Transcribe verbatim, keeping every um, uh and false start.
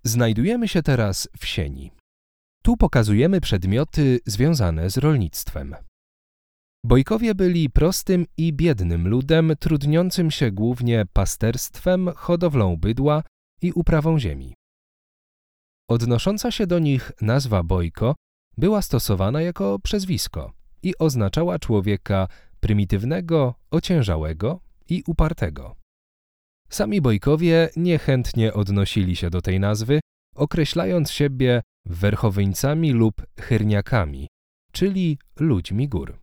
Znajdujemy się teraz w sieni. Tu pokazujemy przedmioty związane z rolnictwem. Bojkowie byli prostym i biednym ludem, trudniącym się głównie pasterstwem, hodowlą bydła i uprawą ziemi. Odnosząca się do nich nazwa Bojko była stosowana jako przezwisko i oznaczała człowieka prymitywnego, ociężałego i upartego. Sami Bojkowie niechętnie odnosili się do tej nazwy, określając siebie werchowyńcami lub chyrniakami, czyli ludźmi gór.